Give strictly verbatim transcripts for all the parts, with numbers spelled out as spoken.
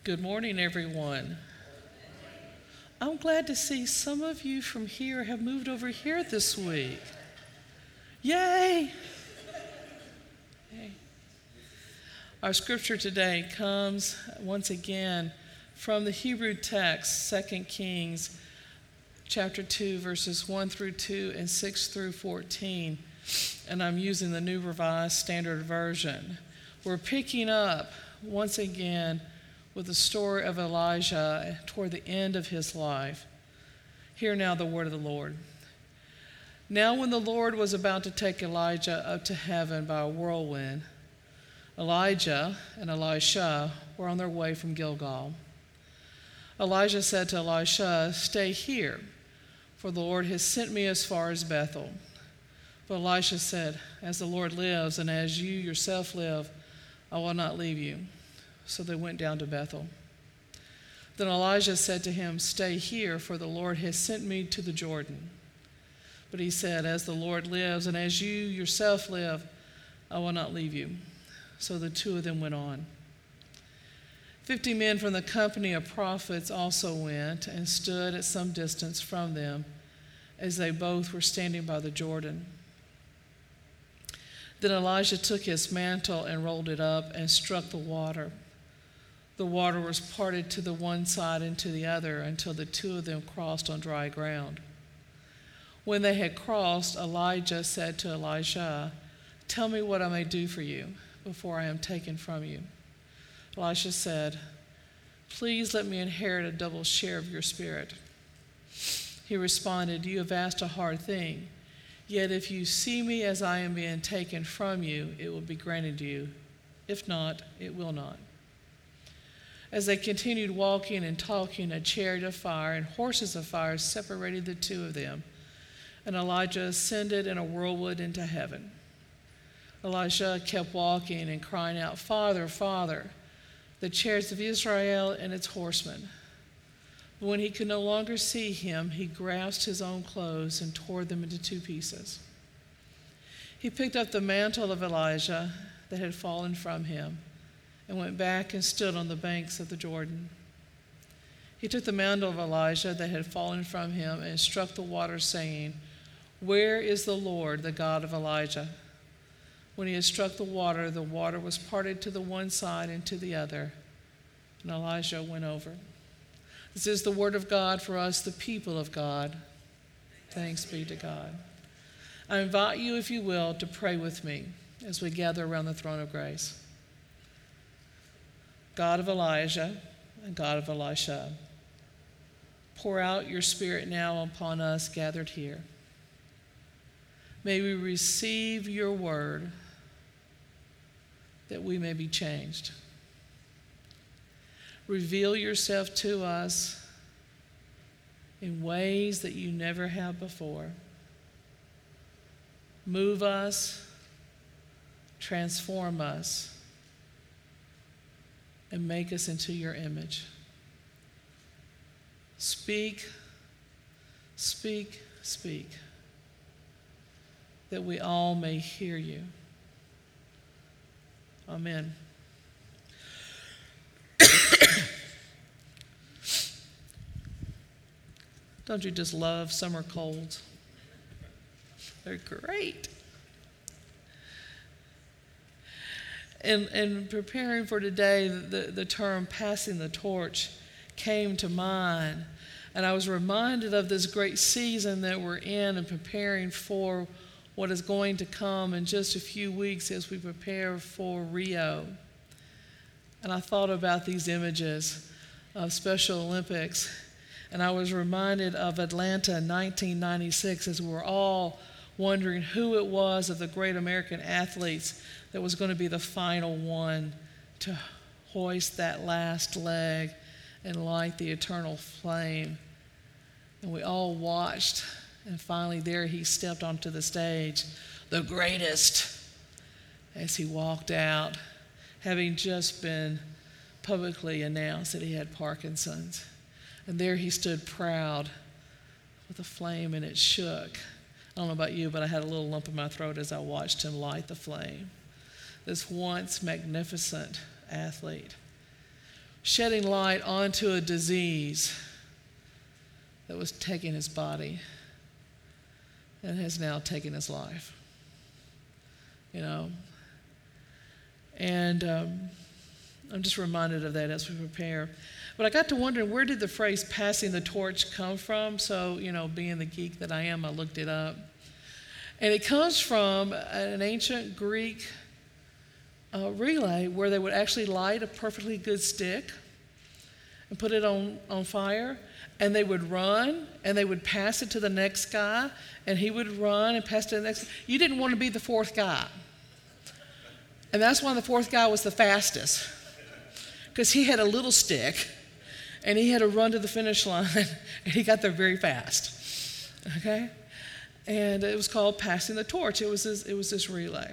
Good morning, everyone. I'm glad to see some of you from here have moved over here this week. Yay! Yay. Our scripture today comes once again from the Hebrew text, Second Kings chapter two, verses one through two and six through fourteen. And I'm using the New Revised Standard Version. We're picking up once again with the story of Elijah toward the end of his life. Hear now the word of the Lord. Now when the Lord was about to take Elijah up to heaven by a whirlwind, Elijah and Elisha were on their way from Gilgal. Elijah said to Elisha, "Stay here, for the Lord has sent me as far as Bethel." But Elisha said, "As the Lord lives and as you yourself live, I will not leave you." So they went down to Bethel. Then Elijah said to him, "Stay here, for the Lord has sent me to the Jordan." But he said, "As the Lord lives, and as you yourself live, I will not leave you." So the two of them went on. Fifty men from the company of prophets also went and stood at some distance from them, as they both were standing by the Jordan. Then Elijah took his mantle and rolled it up and struck the water. The water was parted to the one side and to the other until the two of them crossed on dry ground. When they had crossed, Elijah said to Elisha, "Tell me what I may do for you before I am taken from you." Elisha said, "Please let me inherit a double share of your spirit." He responded, "You have asked a hard thing. Yet if you see me as I am being taken from you, it will be granted you. If not, it will not." As they continued walking and talking, a chariot of fire and horses of fire separated the two of them, and Elijah ascended in a whirlwind into heaven. Elisha kept walking and crying out, "Father, Father, the chariots of Israel and its horsemen." But when he could no longer see him, he grasped his own clothes and tore them into two pieces. He picked up the mantle of Elijah that had fallen from him and went back and stood on the banks of the Jordan. He took the mantle of Elijah that had fallen from him and struck the water, saying, "Where is the Lord, the God of Elijah?" When he had struck the water, the water was parted to the one side and to the other, and Elijah went over. This is the word of God for us, the people of God. Thanks be to God. I invite you, if you will, to pray with me as we gather around the throne of grace. God of Elijah and God of Elisha, pour out your Spirit now upon us gathered here. May we receive your word that we may be changed. Reveal yourself to us in ways that you never have before. Move us, transform us, and make us into your image. Speak, speak, speak, that we all may hear you. Amen. Don't you just love summer colds? They're great. And, and preparing for today, the, the term passing the torch came to mind. And I was reminded of this great season that we're in and preparing for what is going to come in just a few weeks as we prepare for Rio. And I thought about these images of Special Olympics. And I was reminded of Atlanta in nineteen ninety-six as we were all wondering who it was of the great American athletes that was going to be the final one to hoist that last leg and light the eternal flame. And we all watched, and finally there he stepped onto the stage, the greatest, as he walked out, having just been publicly announced that he had Parkinson's. And there he stood proud with a flame, and it shook. I don't know about you, but I had a little lump in my throat as I watched him light the flame. This once magnificent athlete. shedding light onto a disease that was taking his body and has now taken his life. You know, and um, I'm just reminded of that as we prepare. But I got to wondering, where did the phrase passing the torch come from? So, you know, being the geek that I am, I looked it up. And it comes from an ancient Greek uh, relay where they would actually light a perfectly good stick and put it on, on fire, and they would run, and they would pass it to the next guy, and he would run and pass it to the next. You didn't want to be the fourth guy. And that's why the fourth guy was the fastest, because he had a little stick, and he had to run to the finish line, and he got there very fast, okay? And it was called passing the torch. It was this, it was this relay.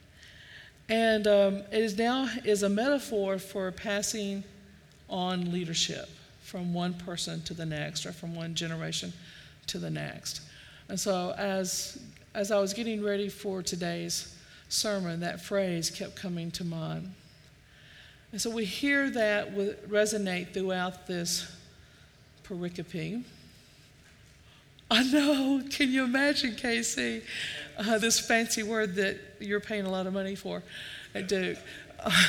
And um, it is now is a metaphor for passing on leadership from one person to the next, or from one generation to the next. And so as, as I was getting ready for today's sermon, that phrase kept coming to mind. And so we hear that with, resonate throughout this pericope. I know, can you imagine, Casey, uh, this fancy word that you're paying a lot of money for at Duke. Uh,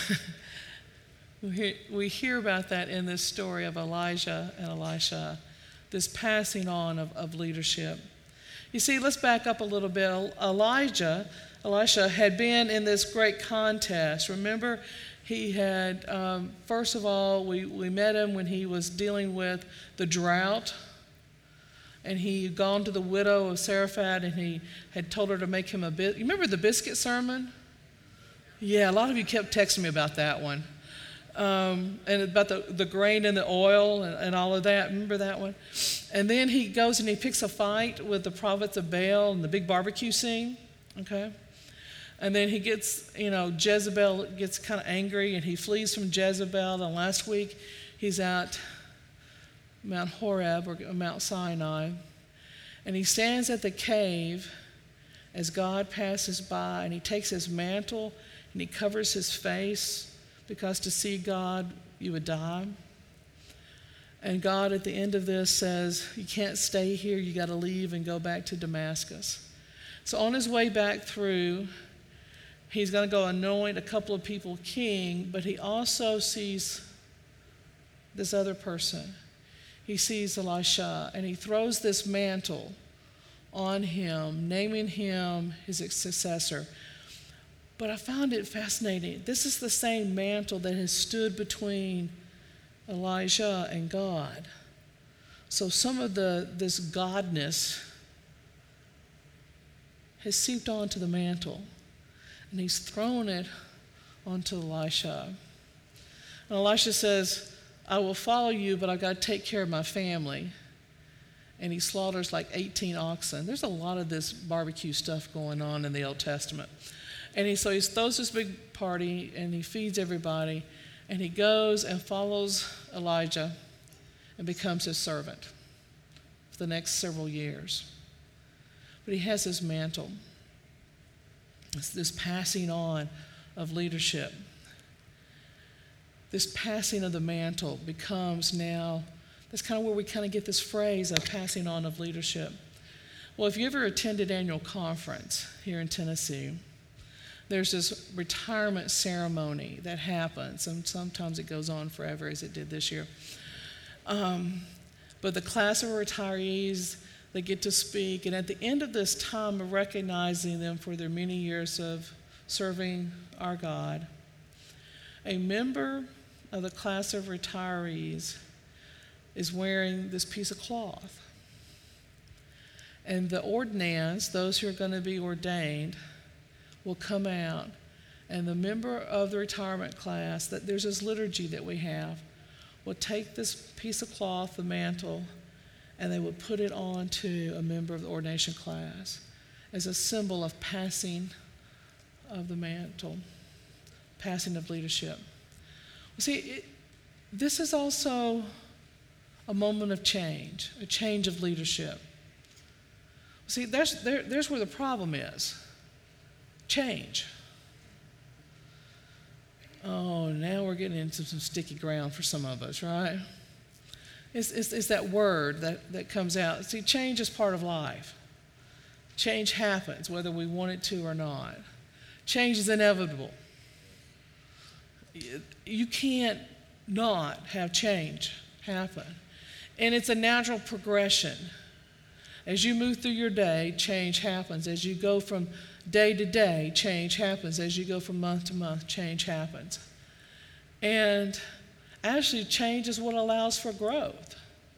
we, hear, we hear about that in this story of Elijah and Elisha, this passing on of, of leadership. You see, let's back up a little bit. Elijah, Elisha had been in this great contest. Remember, he had, um, first of all, we, we met him when he was dealing with the drought. And he had gone to the widow of Sarephat, and he had told her to make him a bit. You remember the biscuit sermon? Yeah, a lot of you kept texting me about that one. Um, and about the, the grain and the oil and, and all of that. Remember that one? And then he goes and he picks a fight with the prophets of Baal and the big barbecue scene. Okay? And then he gets, you know, Jezebel gets kind of angry, and he flees from Jezebel. And last week he's at Mount Horeb, or Mount Sinai, and he stands at the cave as God passes by, and he takes his mantle and he covers his face, because to see God you would die. And God at the end of this says, you can't stay here, you got to leave and go back to Damascus. So on his way back through, he's going to go anoint a couple of people king, but he also sees this other person. He sees Elisha, and he throws this mantle on him, naming him his successor. But I found it fascinating. This is the same mantle that has stood between Elijah and God. So some of the this godness has seeped onto the mantle, and he's thrown it onto Elisha. And Elisha says, I will follow you, but I've got to take care of my family. And he slaughters like eighteen oxen. There's a lot of this barbecue stuff going on in the Old Testament. And he, so he throws this big party, and he feeds everybody, and he goes and follows Elijah and becomes his servant for the next several years. But he has his mantle. It's this passing on of leadership. This passing of the mantle becomes now, that's kind of where we kind of get this phrase of passing on of leadership. Well, if you ever attended annual conference here in Tennessee, there's this retirement ceremony that happens, and sometimes it goes on forever, as it did this year. Um, but the class of retirees, they get to speak, and at the end of this time of recognizing them for their many years of serving our God, a member of the class of retirees is wearing this piece of cloth. And the ordinands, those who are going to be ordained, will come out, and the member of the retirement class, that there's this liturgy that we have, will take this piece of cloth, the mantle, and they will put it on to a member of the ordination class as a symbol of passing of the mantle, passing of leadership. See, it, this is also a moment of change, a change of leadership. See, there's, there, there's where the problem is. Change. Oh, now we're getting into some sticky ground for some of us, right? It's, it's, it's that word that, that comes out. See, change is part of life. Change happens, whether we want it to or not. Change is inevitable. You can't not have change happen. And it's a natural progression. As you move through your day, change happens. As you go from day to day, change happens. As you go from month to month, change happens. And actually, change is what allows for growth.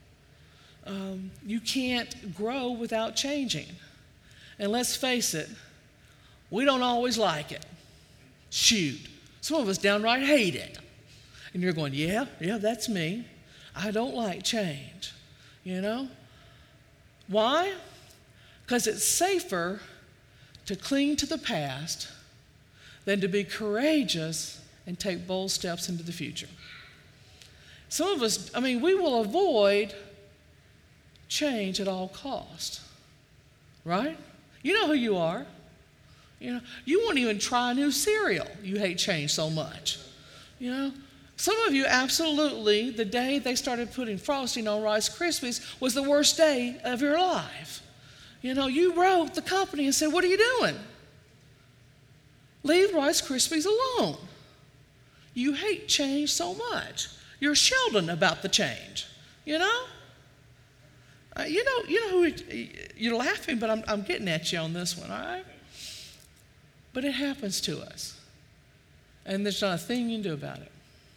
Um, you can't grow without changing. And let's face it, we don't always like it. Shoot, some of us downright hate it. And you're going, yeah, yeah, that's me. I don't like change, you know? Why? Because it's safer to cling to the past than to be courageous and take bold steps into the future. Some of us, I mean, we will avoid change at all cost, right? You know who you are. You know, you won't even try a new cereal. You hate change so much, you know? Some of you, absolutely, the day they started putting frosting on Rice Krispies was the worst day of your life. You know, you wrote the company and said, what are you doing? Leave Rice Krispies alone. You hate change so much. You're Sheldon about the change, you know? Uh, you know, you know who, you're laughing, but I'm, I'm getting at you on this one, all right? But it happens to us. And there's not a thing you can do about it.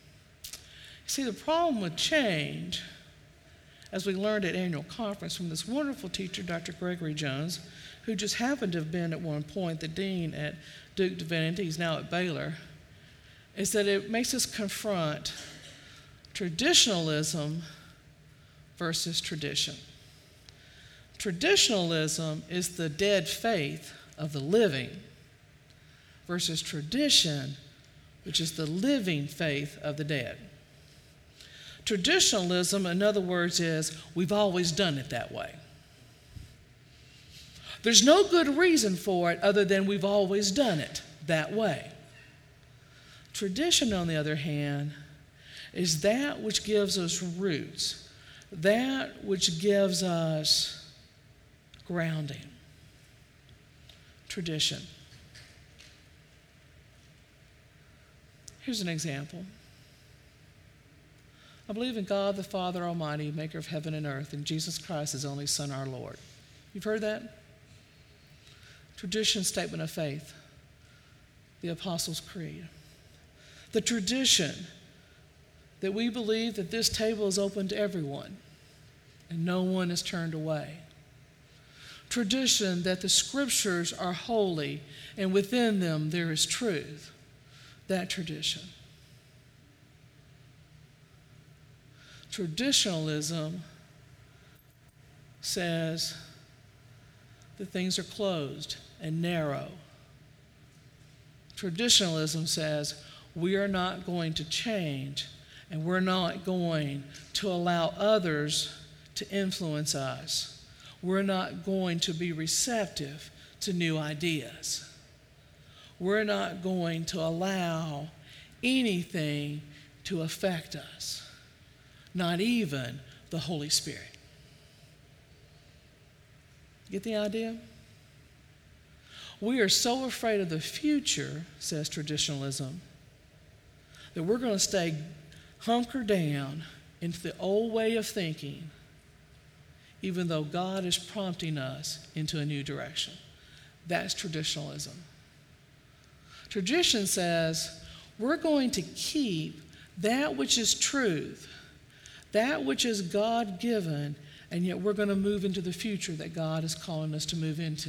See, the problem with change, as we learned at annual conference from this wonderful teacher, Doctor Gregory Jones, who just happened to have been at one point the dean at Duke Divinity, he's now at Baylor, is that it makes us confront traditionalism versus tradition. Traditionalism is the dead faith of the living versus tradition, which is the living faith of the dead. Traditionalism, in other words, is we've always done it that way. There's no good reason for it other than we've always done it that way. Tradition, on the other hand, is that which gives us roots, that which gives us grounding. Tradition. Here's an example. I believe in God the Father Almighty, maker of heaven and earth, and Jesus Christ, his only Son, our Lord. You've heard that? Tradition, statement of faith. The Apostles' Creed. The tradition that we believe that this table is open to everyone and no one is turned away. Tradition that the Scriptures are holy and within them there is truth. That tradition. Traditionalism says that things are closed and narrow. Traditionalism says we are not going to change and we're not going to allow others to influence us. We're not going to be receptive to new ideas. We're not going to allow anything to affect us. Not even the Holy Spirit. Get the idea? We are so afraid of the future, says traditionalism, that we're going to stay hunkered down into the old way of thinking, even though God is prompting us into a new direction. That's traditionalism. Tradition says we're going to keep that which is truth, that which is God-given, and yet we're going to move into the future that God is calling us to move into.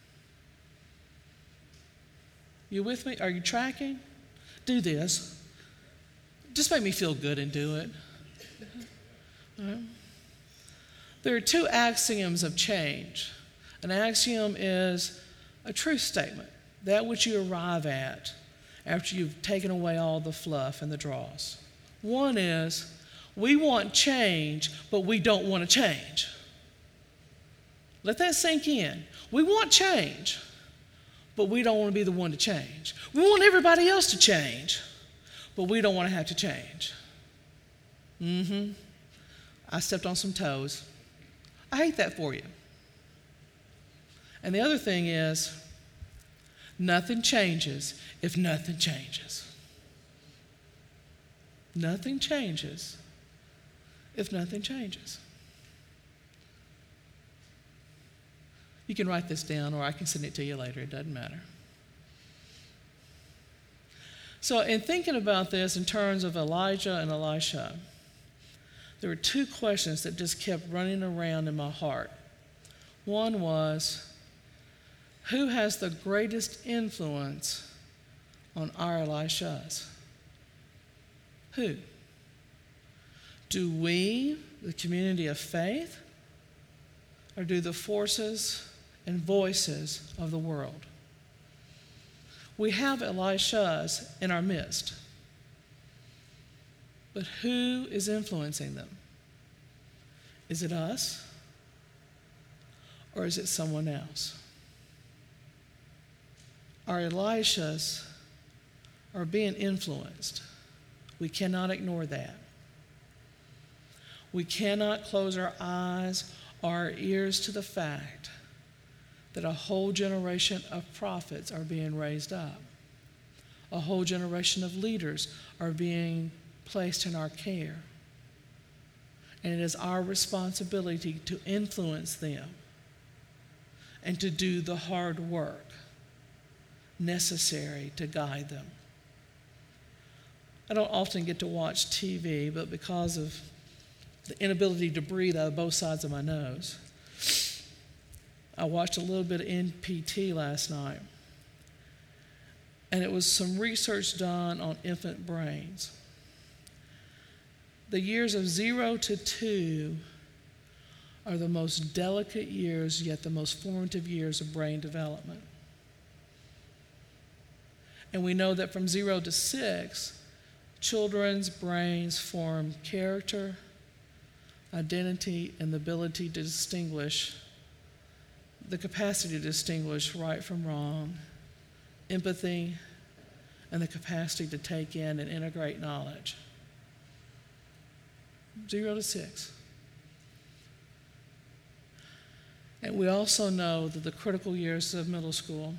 You with me? Are you tracking? Do this. Just make me feel good and do it. All right. There are two axioms of change. An axiom is a truth statement, that which you arrive at after you've taken away all the fluff and the dross. One is, we want change, but we don't want to change. Let that sink in. We want change, but we don't want to be the one to change. We want everybody else to change, but we don't want to have to change. Mm-hmm. I stepped on some toes. I hate that for you. And the other thing is, nothing changes if nothing changes. Nothing changes if nothing changes. You can write this down, or I can send it to you later. It doesn't matter. So in thinking about this in terms of Elijah and Elisha, there were two questions that just kept running around in my heart. One was, who has the greatest influence on our Elishas? Who? Do we, the community of faith, or do the forces and voices of the world? We have Elishas in our midst, but who is influencing them? Is it us, or is it someone else? Our Elishas are being influenced. We cannot ignore that. We cannot close our eyes or our ears to the fact that a whole generation of prophets are being raised up. A whole generation of leaders are being placed in our care. And it is our responsibility to influence them and to do the hard work necessary to guide them. I don't often get to watch T V, but because of the inability to breathe out of both sides of my nose, I watched a little bit of N P T last night. And it was some research done on infant brains. The years of zero to two are the most delicate years, yet the most formative years of brain development. And we know that from zero to six, children's brains form character, identity, and the ability to distinguish, the capacity to distinguish right from wrong, empathy, and the capacity to take in and integrate knowledge. Zero to six. And we also know that the critical years of middle school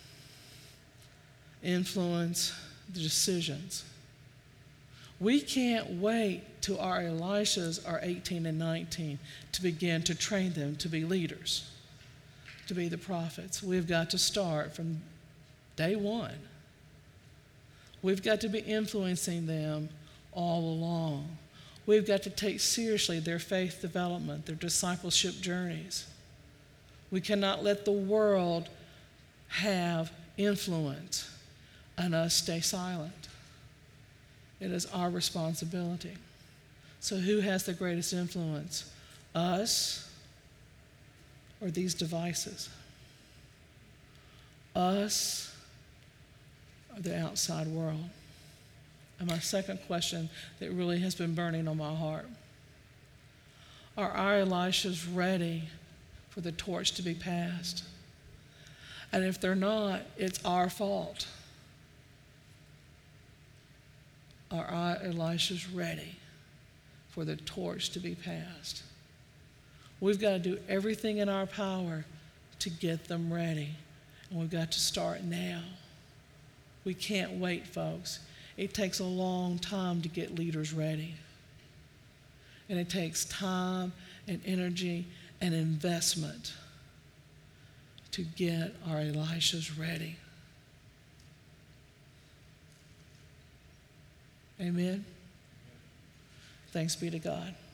influence the decisions. We can't wait till our Elishas are eighteen and nineteen to begin to train them to be leaders, to be the prophets. We've got to start from day one. We've got to be influencing them all along. We've got to take seriously their faith development, their discipleship journeys. We cannot let the world have influence and us stay silent. It is our responsibility. So who has the greatest influence? Us or these devices? Us or the outside world? And my second question that really has been burning on my heart: are our Elishas ready for the torch to be passed? And if they're not, it's our fault. Are our Elishas ready for the torch to be passed? We've got to do everything in our power to get them ready. And we've got to start now. We can't wait, folks. It takes a long time to get leaders ready. And it takes time and energy and investment to get our Elishas ready. Amen. Thanks be to God.